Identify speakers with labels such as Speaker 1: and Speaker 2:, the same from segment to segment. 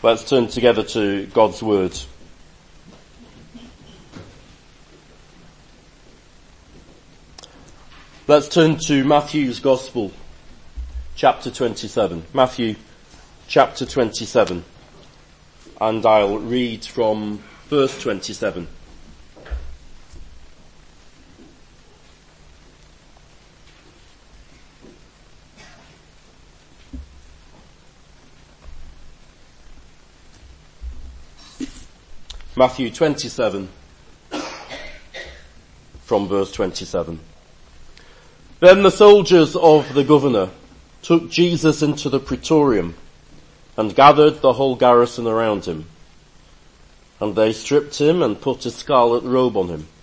Speaker 1: Let's turn together to God's Word. Let's turn to Matthew's Gospel, chapter 27. Matthew, chapter 27. And I'll read from verse 27. Matthew 27, from verse 27. Then the soldiers of the governor took Jesus into the praetorium and gathered the whole garrison around him. And they stripped him and put a scarlet robe on him.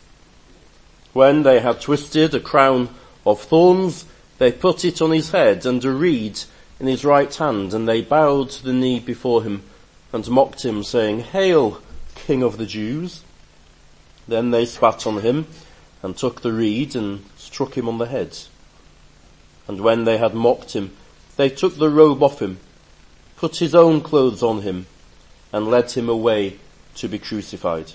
Speaker 1: When they had twisted a crown of thorns, they put it on his head and a reed in his right hand, and they bowed the knee before him and mocked him, saying, "Hail, King of the Jews." Then they spat on him and took the reed and struck him on the head. And when they had mocked him, they took the robe off him, put his own clothes on him, and led him away to be crucified.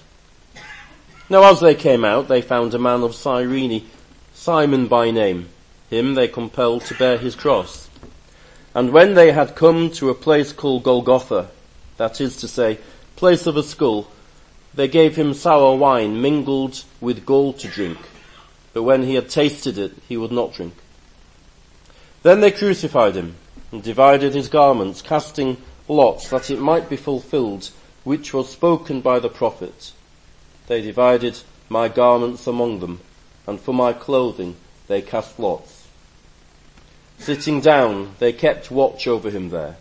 Speaker 1: Now as they came out, they found a man of Cyrene, Simon by name. Him they compelled to bear his cross. And when they had come to a place called Golgotha, that is to say, place of a skull, they gave him sour wine mingled with gall to drink, but when he had tasted it, he would not drink. Then they crucified him and divided his garments, casting lots that it might be fulfilled, which was spoken by the prophet. They divided my garments among them, and for my clothing they cast lots. Sitting down, they kept watch over him there.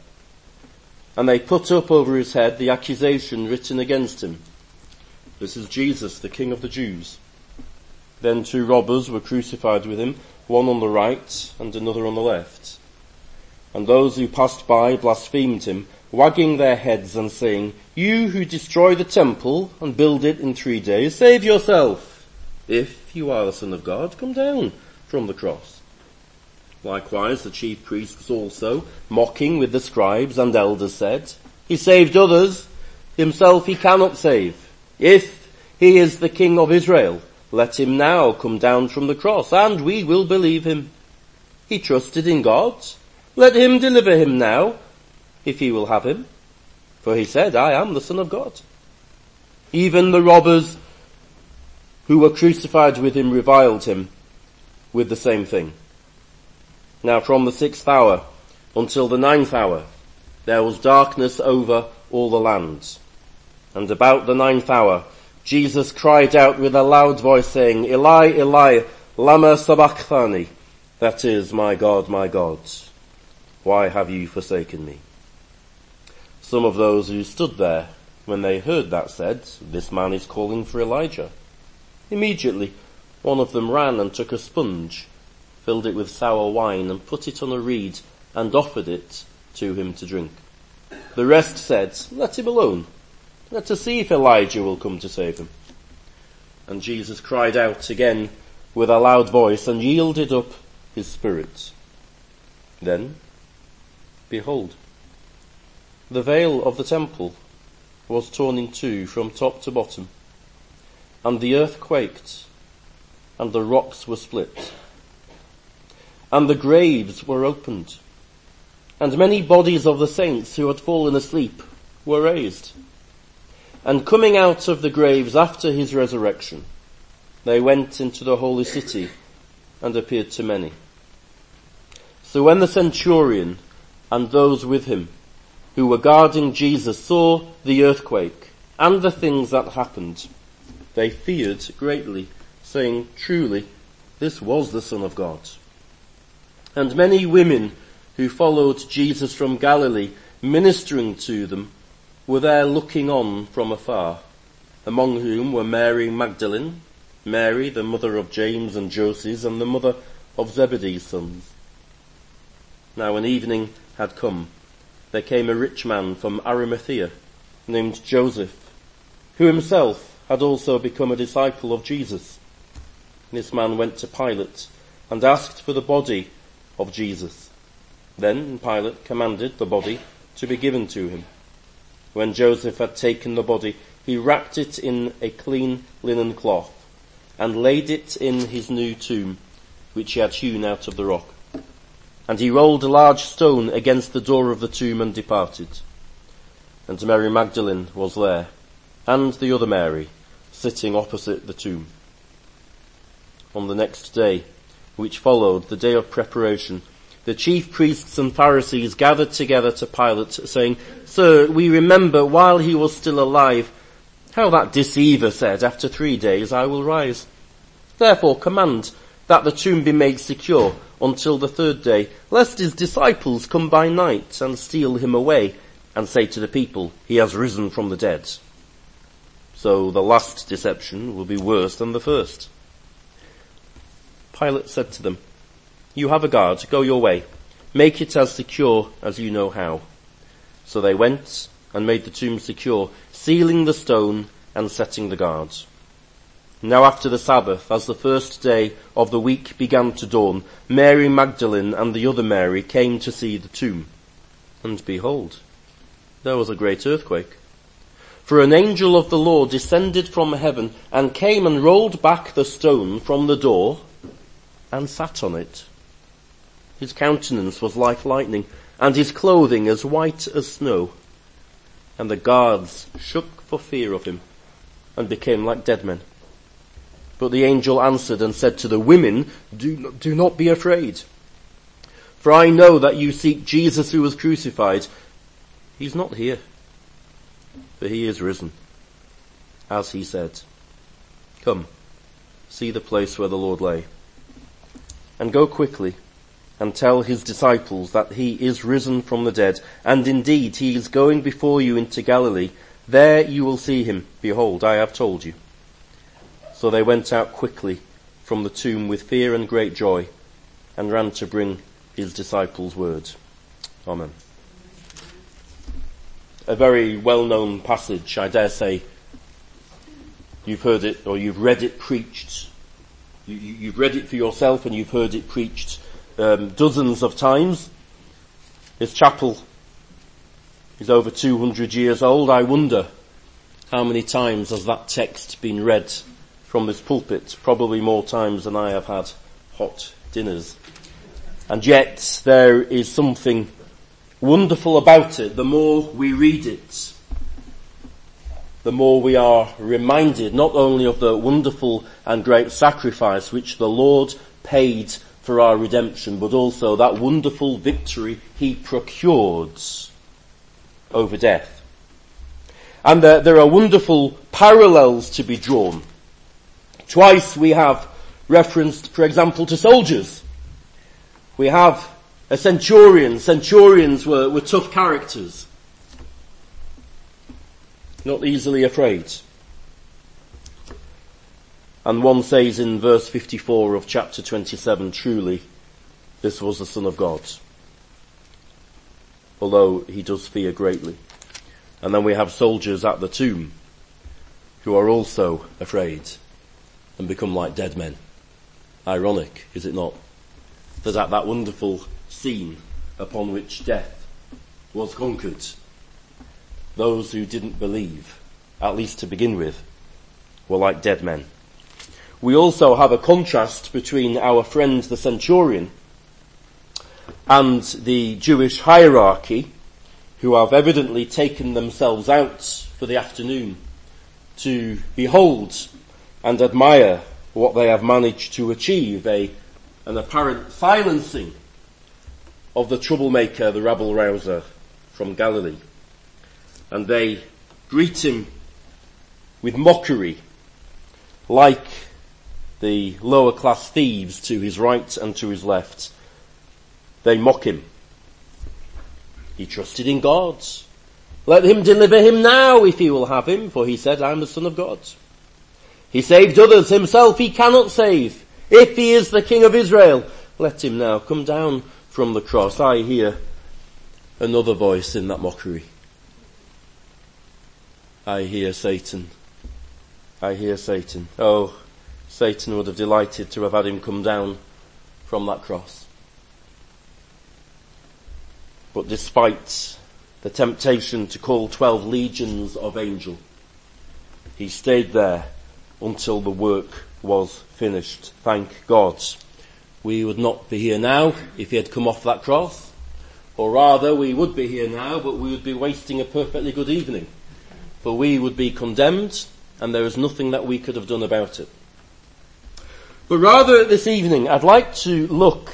Speaker 1: And they put up over his head the accusation written against him: "This is Jesus, the King of the Jews." Then 2 robbers were crucified with him, one on the right and another on the left. And those who passed by blasphemed him, wagging their heads and saying, "You who destroy the temple and build it in 3 days, save yourself. If you are the Son of God, come down from the cross." Likewise the chief priests also, mocking with the scribes and elders, said, "He saved others, himself he cannot save. If he is the King of Israel, let him now come down from the cross, and we will believe him. He trusted in God. Let him deliver him now, if he will have him. For he said, 'I am the Son of God.'" Even the robbers who were crucified with him reviled him with the same thing. Now from the 6th hour until the 9th hour, there was darkness over all the land. And about the 9th hour, Jesus cried out with a loud voice, saying, "Eli, Eli, lama sabachthani?" That is, my God, why have you forsaken me?" Some of those who stood there, when they heard that, said, "This man is calling for Elijah." Immediately, one of them ran and took a sponge, filled it with sour wine, and put it on a reed, and offered it to him to drink. The rest said, "Let him alone. Let us see if Elijah will come to save him." And Jesus cried out again with a loud voice, and yielded up his spirit. Then, behold, the veil of the temple was torn in two from top to bottom, and the earth quaked, and the rocks were split, and the graves were opened, and many bodies of the saints who had fallen asleep were raised. And coming out of the graves after his resurrection, they went into the holy city and appeared to many. So when the centurion and those with him who were guarding Jesus saw the earthquake and the things that happened, they feared greatly, saying, "Truly, this was the Son of God." And many women who followed Jesus from Galilee, ministering to them, were there looking on from afar, among whom were Mary Magdalene, Mary the mother of James and Joses, and the mother of Zebedee's sons. Now when evening had come, there came a rich man from Arimathea, named Joseph, who himself had also become a disciple of Jesus. This man went to Pilate and asked for the body of Jesus. Then Pilate commanded the body to be given to him. When Joseph had taken the body, he wrapped it in a clean linen cloth and laid it in his new tomb, which he had hewn out of the rock. And he rolled a large stone against the door of the tomb and departed. And Mary Magdalene was there, and the other Mary, sitting opposite the tomb. On the next day, which followed the day of preparation, the chief priests and Pharisees gathered together to Pilate, saying, "Sir, we remember while he was still alive, how that deceiver said, 'After 3 days I will rise.' Therefore command that the tomb be made secure until the 3rd day, lest his disciples come by night and steal him away and say to the people, 'He has risen from the dead.' So the last deception will be worse than the first." Pilate said to them, "You have a guard, go your way. Make it as secure as you know how." So they went and made the tomb secure, sealing the stone and setting the guards. Now after the Sabbath, as the 1st day of the week began to dawn, Mary Magdalene and the other Mary came to see the tomb. And behold, there was a great earthquake. For an angel of the Lord descended from heaven and came and rolled back the stone from the door and sat on it. His countenance was like lightning, and his clothing as white as snow. And the guards shook for fear of him, and became like dead men. But the angel answered and said to the women, Do not be afraid. For I know that you seek Jesus who was crucified. He's not here, for he is risen, as he said. Come, see the place where the Lord lay. And go quickly and tell his disciples that he is risen from the dead, and indeed he is going before you into Galilee. There you will see him. Behold, I have told you. So they went out quickly from the tomb with fear and great joy, and ran to bring his disciples word. Amen. A very well-known passage, I dare say. You've heard it, or you've read it preached. You've read it for yourself and you've heard it preached dozens of times. This chapel is over 200 years old. I wonder how many times has that text been read from this pulpit? Probably more times than I have had hot dinners. And yet there is something wonderful about it. The more we read it, the more we are reminded not only of the wonderful and great sacrifice which the Lord paid for our redemption, but also that wonderful victory he procured over death. And there are wonderful parallels to be drawn. Twice we have referenced, for example, to soldiers. We have a centurion. Centurions were tough characters, not easily afraid. And one says in verse 54 of chapter 27, truly, this was the Son of God, although he does fear greatly. And then we have soldiers at the tomb who are also afraid and become like dead men. Ironic, is it not? That at that wonderful scene upon which death was conquered, those who didn't believe, at least to begin with, were like dead men. We also have a contrast between our friend the centurion and the Jewish hierarchy, who have evidently taken themselves out for the afternoon to behold and admire what they have managed to achieve, an apparent silencing of the troublemaker, the rabble-rouser from Galilee. And they greet him with mockery, like the lower class thieves to his right and to his left. They mock him. He trusted in God. Let him deliver him now if he will have him, for he said, I am the Son of God. He saved others, himself he cannot save. If he is the King of Israel, let him now come down from the cross. I hear another voice in that mockery. I hear Satan. I hear Satan. Oh, Satan would have delighted to have had him come down from that cross. But despite the temptation to call 12 legions of angels. He stayed there until the work was finished. Thank God. We would not be here now if he had come off that cross. Or rather, we would be here now, but we would be wasting a perfectly good evening. For we would be condemned, and there is nothing that we could have done about it. But rather, this evening, I'd like to look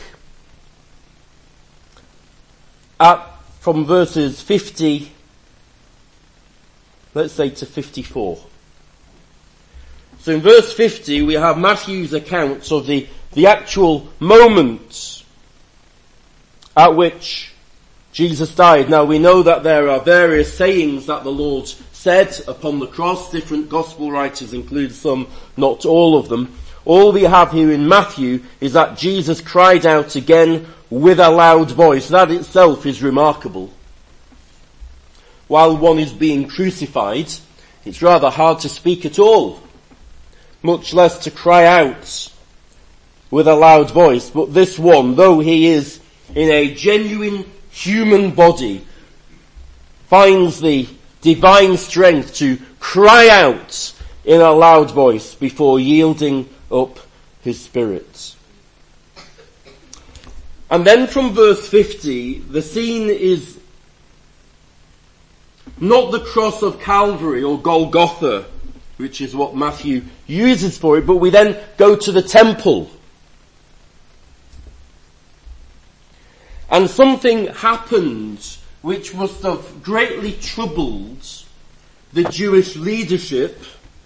Speaker 1: at from verses 50, let's say, to 54. So in verse 50, we have Matthew's account of the actual moment at which Jesus died. Now we know that there are various sayings that the Lord said upon the cross. Different gospel writers include some, not all of them. All we have here in Matthew is that Jesus cried out again with a loud voice. That itself is remarkable. While one is being crucified, it's rather hard to speak at all, much less to cry out with a loud voice. But this one, though he is in a genuine human body, finds the divine strength to cry out in a loud voice before yielding up his spirit. And then from verse 50, the scene is not the cross of Calvary or Golgotha, which is what Matthew uses for it, but we then go to the temple. And something happened which must have greatly troubled the Jewish leadership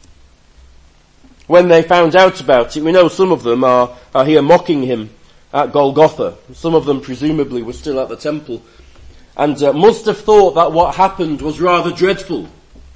Speaker 1: when they found out about it. We know some of them are here mocking him at Golgotha. Some of them presumably were still at the temple and must have thought that what happened was rather dreadful.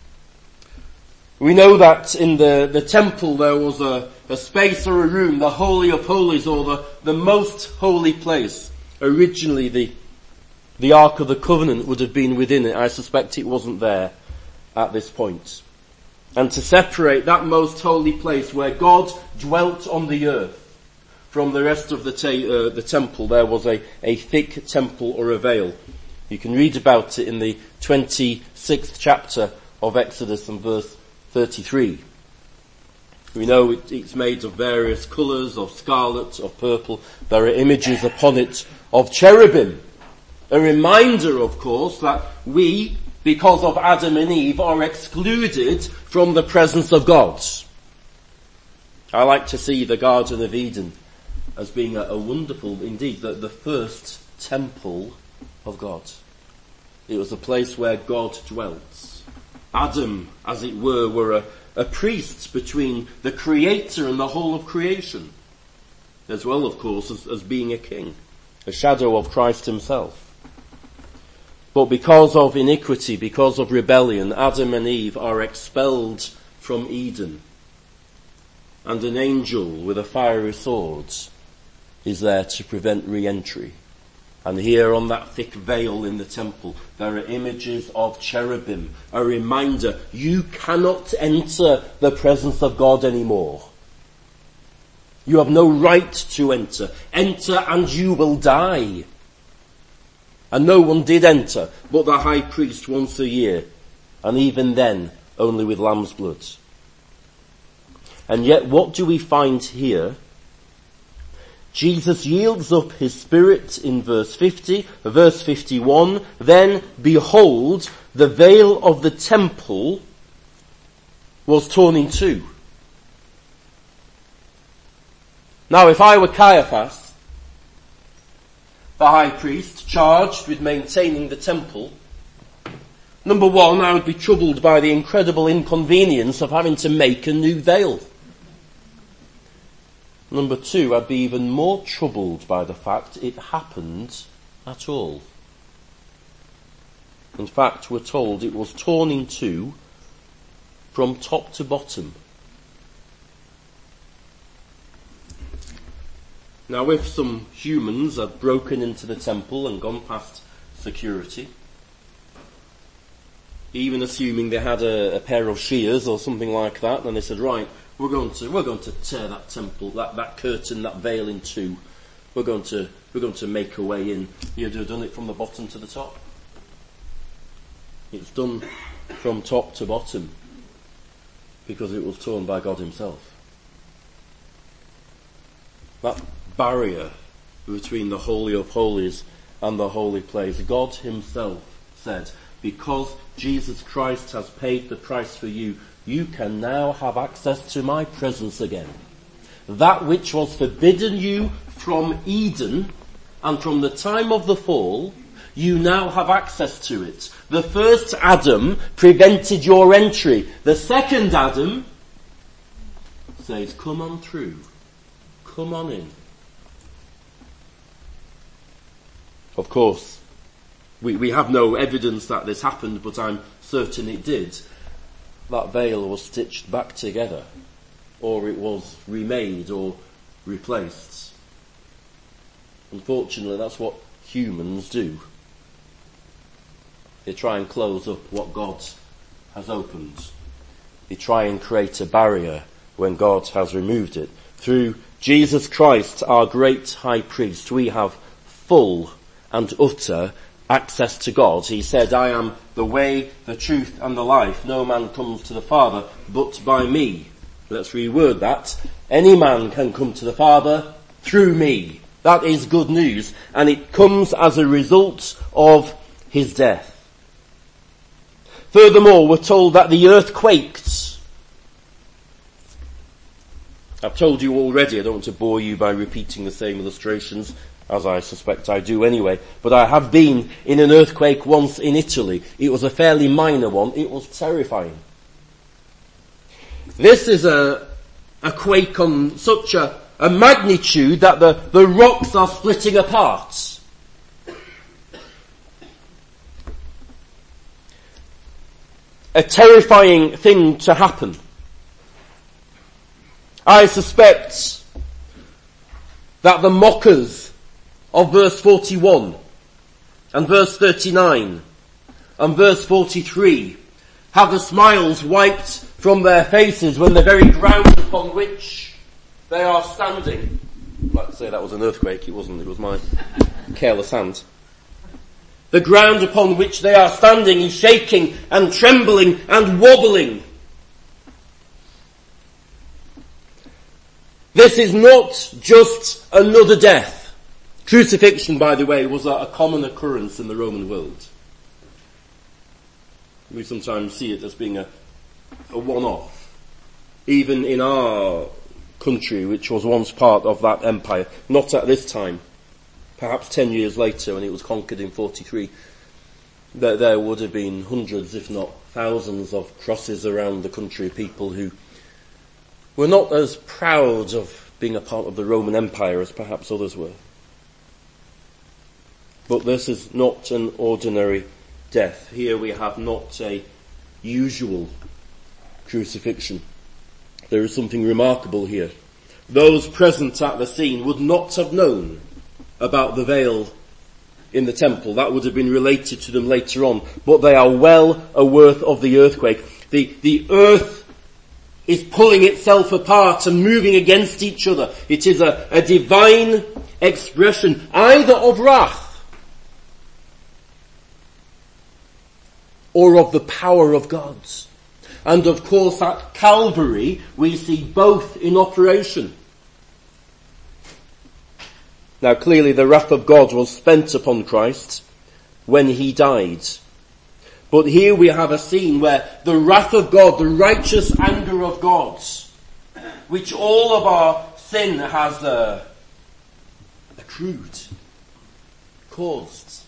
Speaker 1: We know that in the temple there was a space or a room, the Holy of Holies, or the most holy place. Originally the Ark of the Covenant would have been within it. I suspect it wasn't there at this point. And to separate that most holy place where God dwelt on the earth from the rest of the temple, there was a thick temple or a veil. You can read about it in the 26th chapter of Exodus and verse 33. We know it's made of various colours, of scarlet, of purple. There are images upon it of cherubim. A reminder, of course, that we, because of Adam and Eve, are excluded from the presence of God. I like to see the Garden of Eden as being a wonderful, indeed, the first temple of God. It was a place where God dwelt. Adam, as it were a priest between the Creator and the whole of creation, as well, of course, as being a king, a shadow of Christ himself. But because of iniquity, because of rebellion, Adam and Eve are expelled from Eden. And an angel with a fiery sword is there to prevent re-entry. And here on that thick veil in the temple, there are images of cherubim, a reminder, you cannot enter the presence of God anymore. You have no right to enter. Enter and you will die. And no one did enter but the high priest once a year, and even then only with lamb's blood. And yet what do we find here? Jesus yields up his spirit in verse 50, verse 51, then behold, the veil of the temple was torn in two. Now if I were Caiaphas, the high priest charged with maintaining the temple, number one, I would be troubled by the incredible inconvenience of having to make a new veil. Number two, I'd be even more troubled by the fact it happened at all. In fact, we're told it was torn in two from top to bottom. Now, if some humans had broken into the temple and gone past security, even assuming they had a pair of shears or something like that, and they said, right, we're going to tear that temple, that curtain, that veil in two. We're going to make a way in. You'd have done it from the bottom to the top. It's done from top to bottom because it was torn by God himself. That barrier between the Holy of Holies and the holy place, God himself said, because Jesus Christ has paid the price for you, you can now have access to my presence again. That which was forbidden you from Eden and from the time of the fall, you now have access to it. The first Adam prevented your entry. The second Adam says, come on through. Come on in. Of course, we have no evidence that this happened, but I'm certain it did. That veil was stitched back together, or it was remade or replaced. Unfortunately, that's what humans do. They try and close up what God has opened. They try and create a barrier when God has removed it. Through Jesus Christ, our great high priest, we have full and utter access to God. He said, I am the way, the truth and the life. No man comes to the Father but by me. Let's reword that. Any man can come to the Father through me. That is good news, and it comes as a result of his death. Furthermore, we're told that the earth quaked. I've told you already, I don't want to bore you by repeating the same illustrations, as I suspect I do anyway, but I have been in an earthquake once in Italy. It was a fairly minor one. It was terrifying. This is a quake on such a magnitude that the rocks are splitting apart. A terrifying thing to happen. I suspect that the mockers of verse 41 and verse 39 and verse 43 have the smiles wiped from their faces when the very ground upon which they are standing. I'd like to say that was an earthquake. It wasn't. It was my careless hand. The ground upon which they are standing is shaking and trembling and wobbling. This is not just another death. Crucifixion, by the way, was a common occurrence in the Roman world. We sometimes see it as being a one-off. Even in our country, which was once part of that empire, not at this time, perhaps 10 years later when it was conquered in 43, there would have been hundreds, if not thousands, of crosses around the country, people who were not as proud of being a part of the Roman Empire as perhaps others were. But this is not an ordinary death. Here we have not a usual crucifixion. There is something remarkable here. Those present at the scene would not have known about the veil in the temple. That would have been related to them later on. But they are well aware of the earthquake. The earth is pulling itself apart and moving against each other. It is a divine expression either of wrath or of the power of God. And of course at Calvary we see both in operation. Now clearly the wrath of God was spent upon Christ when he died. But here we have a scene where the wrath of God, the righteous anger of God, which all of our sin has accrued, caused,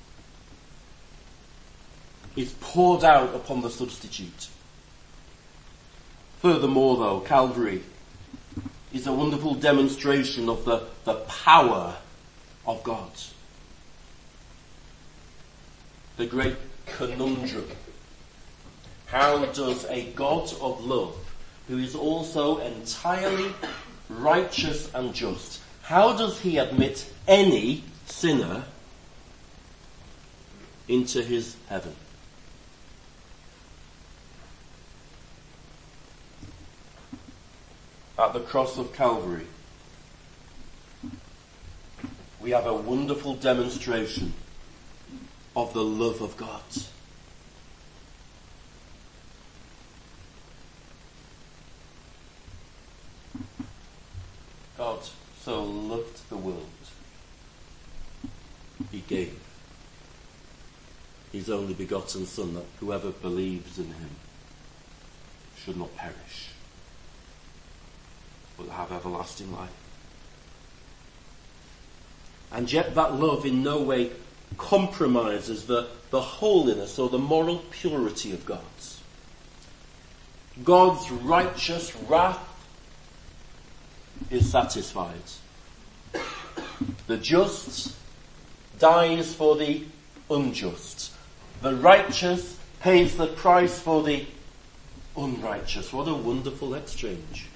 Speaker 1: is poured out upon the substitute. Furthermore though, Calvary is a wonderful demonstration of the power of God. The great conundrum. How does a God of love, who is also entirely righteous and just, how does he admit any sinner into his heaven? At the cross of Calvary, we have a wonderful demonstration of the love of God. God so loved the world, he gave his only begotten Son, that whoever believes in him should not perish, but have everlasting life. And yet that love in no way compromises the holiness or the moral purity of God's. God's righteous wrath is satisfied. The just dies for the unjust. The righteous pays the price for the unrighteous. What a wonderful exchange.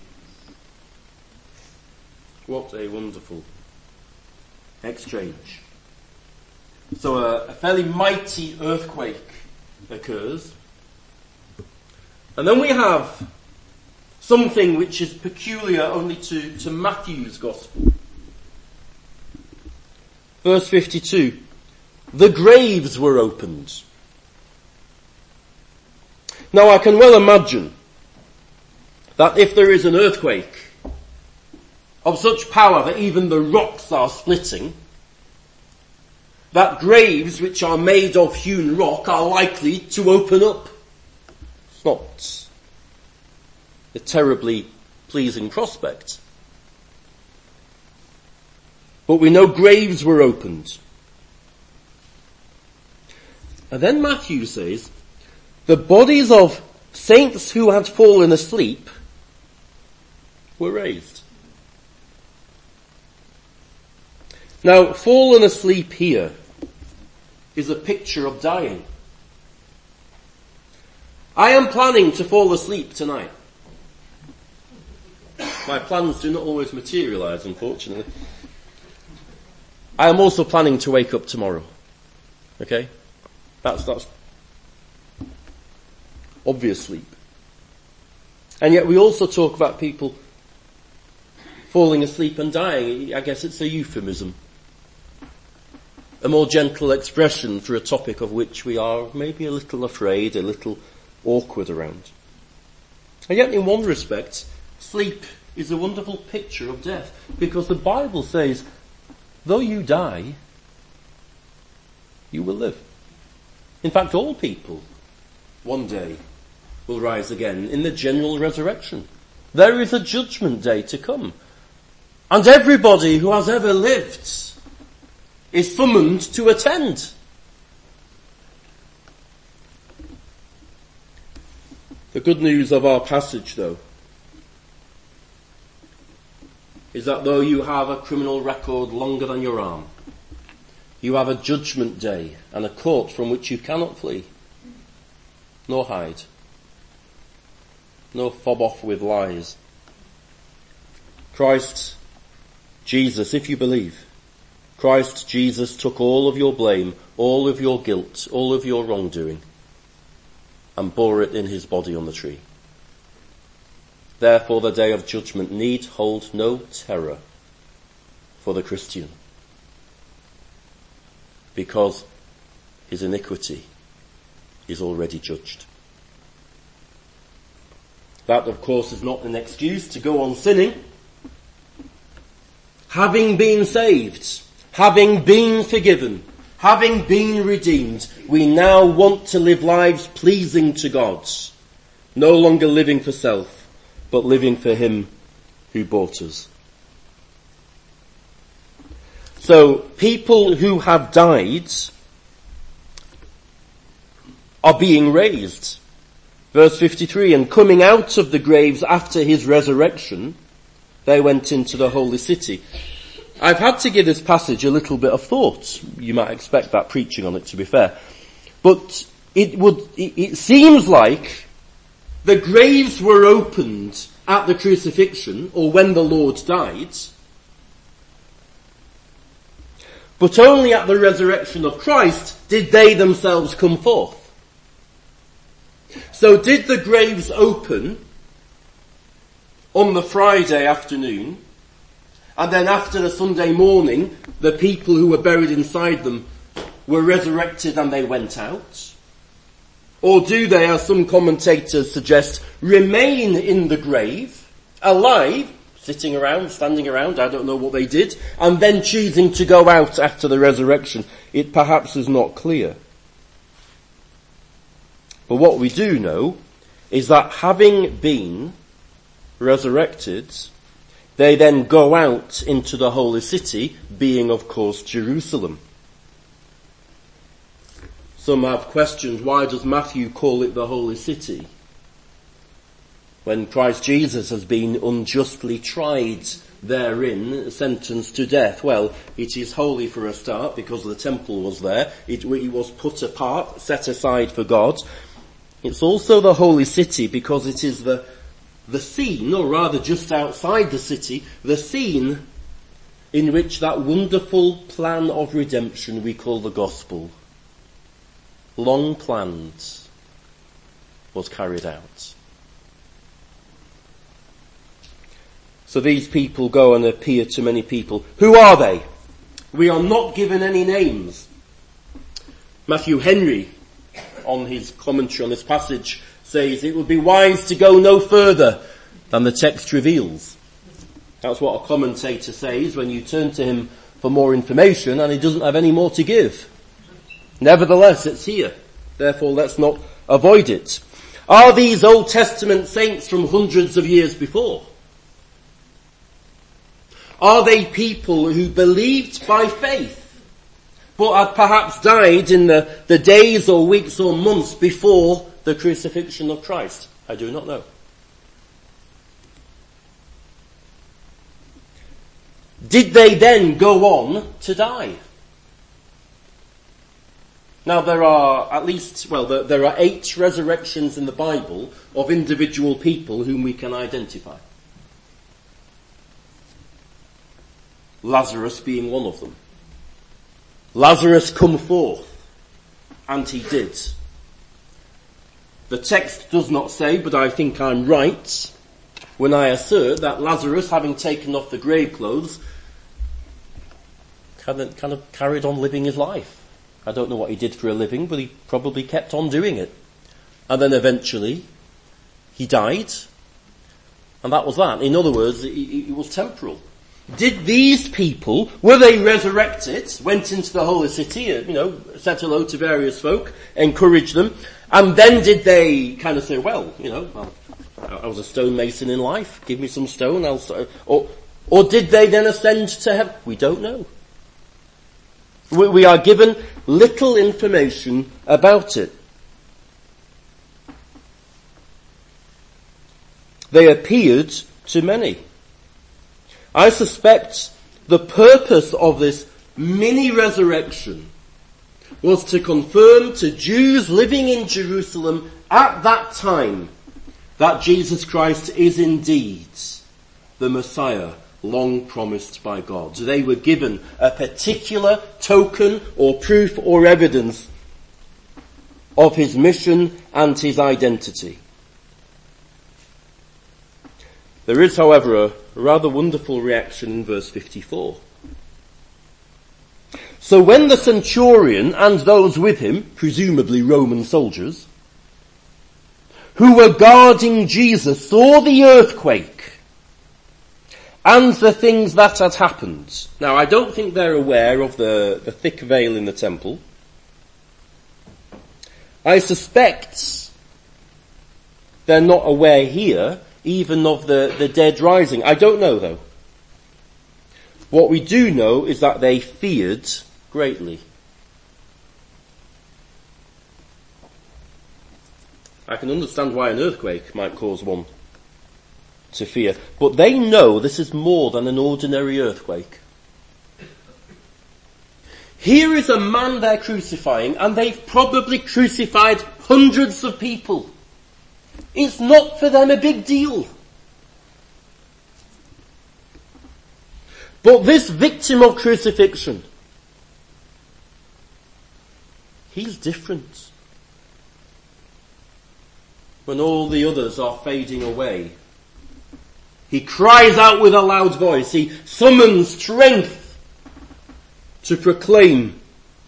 Speaker 1: What a wonderful exchange. So a fairly mighty earthquake occurs. And then we have something which is peculiar only to Matthew's Gospel. Verse 52. The graves were opened. Now I can well imagine that if there is an earthquake of such power that even the rocks are splitting, that graves which are made of hewn rock are likely to open up. It's not a terribly pleasing prospect. But we know graves were opened. And then Matthew says, the bodies of saints who had fallen asleep were raised. Now, fallen asleep here is a picture of dying. I am planning to fall asleep tonight. My plans do not always materialise, unfortunately. I am also planning to wake up tomorrow. Okay? That's obvious sleep. And yet we also talk about people falling asleep and dying. I guess it's a euphemism. A more gentle expression for a topic of which we are maybe a little afraid, a little awkward around. And yet in one respect, sleep is a wonderful picture of death, because the Bible says, though you die, you will live. In fact, all people one day will rise again in the general resurrection. There is a judgment day to come. And everybody who has ever lived is summoned to attend. The good news of our passage, though, is that though you have a criminal record longer than your arm, you have a judgment day and a court from which you cannot flee, nor hide, nor fob off with lies. Christ Jesus, if you believe, Christ Jesus took all of your blame, all of your guilt, all of your wrongdoing, and bore it in his body on the tree. Therefore the day of judgment need hold no terror for the Christian, because his iniquity is already judged. That, of course, is not an excuse to go on sinning. Having been saved, having been forgiven, having been redeemed, we now want to live lives pleasing to God, no longer living for self, but living for him who bought us. So, people who have died are being raised. Verse 53, and coming out of the graves after his resurrection, they went into the holy city. I've had to give this passage a little bit of thought. You might expect that preaching on it, to be fair. But it seems like the graves were opened at the crucifixion, or when the Lord died, but only at the resurrection of Christ did they themselves come forth. So did the graves open on the Friday afternoon, and then after the Sunday morning, the people who were buried inside them were resurrected and they went out? Or do they, as some commentators suggest, remain in the grave, alive, sitting around, standing around, I don't know what they did, and then choosing to go out after the resurrection. It perhaps is not clear. But what we do know is that having been resurrected, they then go out into the holy city, being of course Jerusalem. Some have questioned, why does Matthew call it the holy city when Christ Jesus has been unjustly tried therein, sentenced to death? Well, it is holy for a start because the temple was there. It was put apart, set aside for God. It's also the holy city because it is the scene, or rather just outside the city, the scene in which that wonderful plan of redemption we call the gospel, long planned, was carried out. So these people go and appear to many people. Who are they? We are not given any names. Matthew Henry, on his commentary on this passage, says it would be wise to go no further than the text reveals. That's what a commentator says when you turn to him for more information and he doesn't have any more to give. Nevertheless, it's here. Therefore, let's not avoid it. Are these Old Testament saints from hundreds of years before? Are they people who believed by faith, but had perhaps died in the days or weeks or months before the crucifixion of Christ? I do not know. Did they then go on to die? Now there are there are 8 resurrections in the Bible of individual people whom we can identify. Lazarus being one of them. Lazarus, come forth. And he did. The text does not say, but I think I'm right when I assert that Lazarus, having taken off the grave clothes, kind of carried on living his life. I don't know what he did for a living, but he probably kept on doing it. And then eventually, he died. And that was that. In other words, it was temporal. Did these people, were they resurrected, went into the holy city, said hello to various folk, encouraged them, and then did they kind of say, well, I was a stonemason in life, give me some stone, or did they then ascend to heaven? We don't know. We are given little information about it. They appeared to many. I suspect the purpose of this mini-resurrection was to confirm to Jews living in Jerusalem at that time that Jesus Christ is indeed the Messiah long promised by God. They were given a particular token or proof or evidence of his mission and his identity. There is, however, a rather wonderful reaction in verse 54. So when the centurion and those with him, presumably Roman soldiers, who were guarding Jesus, saw the earthquake and the things that had happened. Now, I don't think they're aware of the thick veil in the temple. I suspect they're not aware here even of the dead rising. I don't know, though. What we do know is that they feared greatly. I can understand why an earthquake might cause one to fear, but they know this is more than an ordinary earthquake. Here is a man they're crucifying, and they've probably crucified hundreds of people. It's not for them a big deal. But this victim of crucifixion, he's different. When all the others are fading away, he cries out with a loud voice. He summons strength to proclaim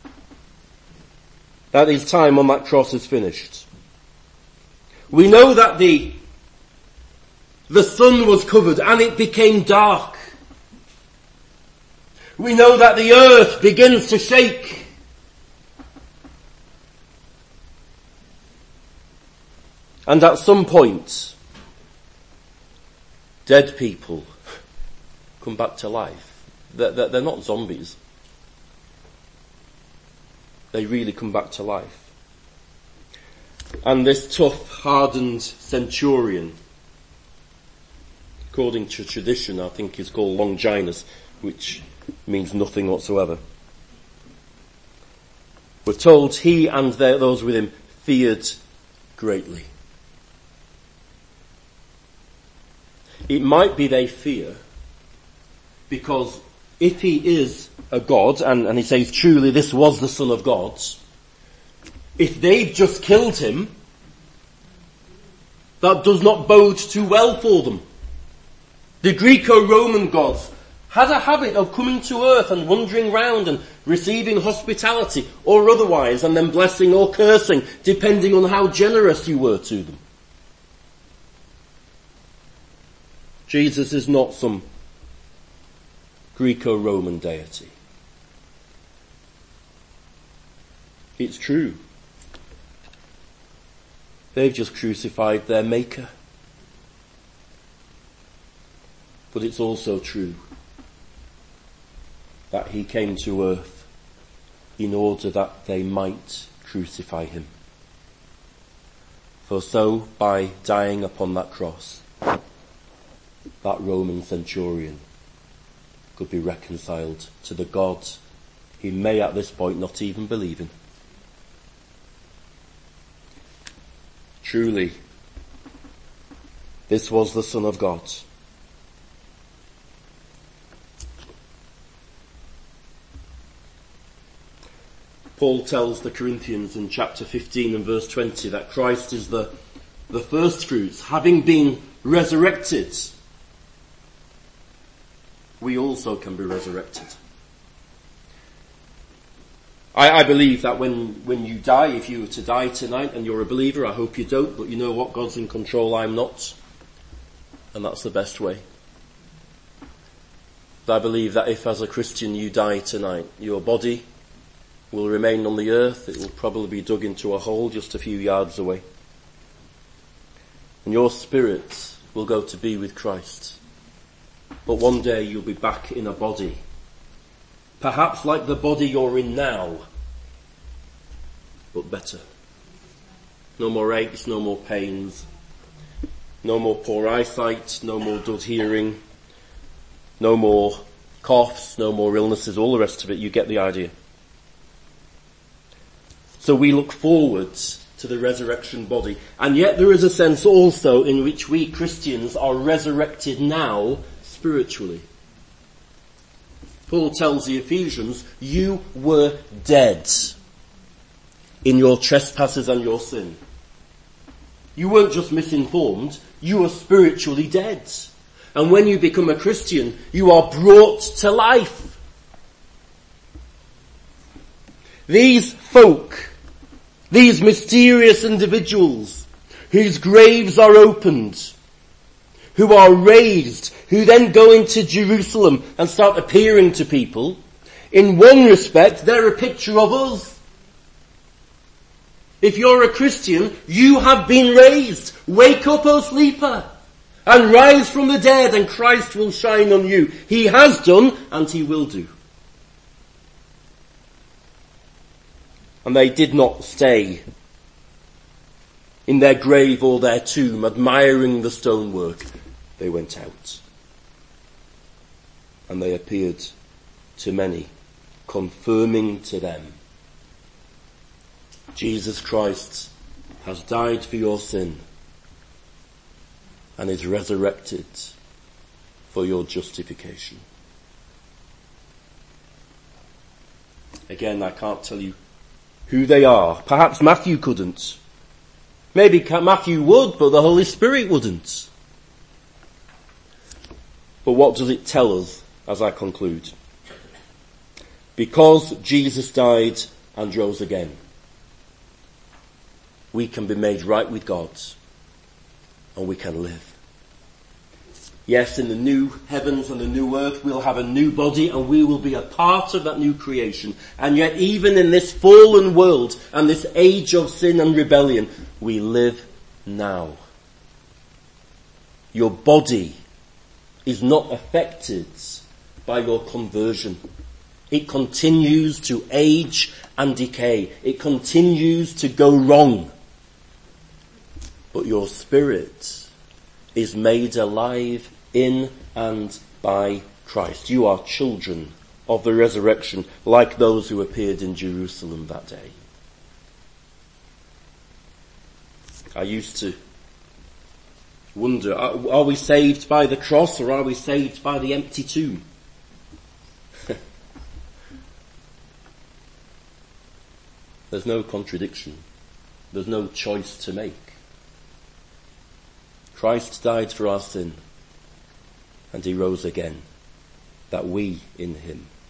Speaker 1: that his time on that cross is finished. We know that the the sun was covered and it became dark. We know that the earth begins to shake. And at some point, dead people come back to life. They're not zombies. They really come back to life. And this tough, hardened centurion, according to tradition, I think is called Longinus, which means nothing whatsoever. We're told he and those with him feared greatly. It might be they fear because if he is a God, and he says truly this was the Son of God, if they've just killed him, that does not bode too well for them. The Greco-Roman gods had a habit of coming to earth and wandering round and receiving hospitality or otherwise, and then blessing or cursing depending on how generous you were to them. Jesus is not some Greco-Roman deity. It's true. They've just crucified their maker. But it's also true that he came to earth in order that they might crucify him. For so, by dying upon that cross, that Roman centurion could be reconciled to the God he may at this point not even believe in. Truly, this was the Son of God. Paul tells the Corinthians in chapter 15 and verse 20 that Christ is the first fruits, having been resurrected. We also can be resurrected. I believe that when you die, if you were to die tonight and you're a believer, I hope you don't, but you know what, God's in control, I'm not. And that's the best way. But I believe that if as a Christian you die tonight, your body will remain on the earth, it will probably be dug into a hole just a few yards away. And your spirit will go to be with Christ. But one day you'll be back in a body. Perhaps like the body you're in now, but better. No more aches, no more pains, no more poor eyesight, no more dull hearing, no more coughs, no more illnesses, all the rest of it, you get the idea. So we look forward to the resurrection body. And yet there is a sense also in which we Christians are resurrected now spiritually. Paul tells the Ephesians, you were dead in your trespasses and your sin. You weren't just misinformed, you were spiritually dead. And when you become a Christian, you are brought to life. These folk, these mysterious individuals whose graves are opened, who are raised, who then go into Jerusalem and start appearing to people, in one respect, they're a picture of us. If you're a Christian, you have been raised. Wake up, O sleeper, and rise from the dead, and Christ will shine on you. He has done, and he will do. And they did not stay in their grave or their tomb admiring the stonework. They went out. And they appeared to many, confirming to them, Jesus Christ has died for your sin and is resurrected for your justification. Again, I can't tell you who they are. Perhaps Matthew couldn't. Maybe Matthew would, but the Holy Spirit wouldn't. But what does it tell us as I conclude? Because Jesus died and rose again, we can be made right with God and we can live. Yes, in the new heavens and the new earth, we'll have a new body and we will be a part of that new creation. And yet even in this fallen world and this age of sin and rebellion, we live now. Your body is not affected by your conversion. It continues to age and decay. It continues to go wrong. But your spirit is made alive in and by Christ. You are children of the resurrection, like those who appeared in Jerusalem that day. I used to wonder, are we saved by the cross or are we saved by the empty tomb? There's no contradiction. There's no choice to make. Christ died for our sin, and he rose again, that we in him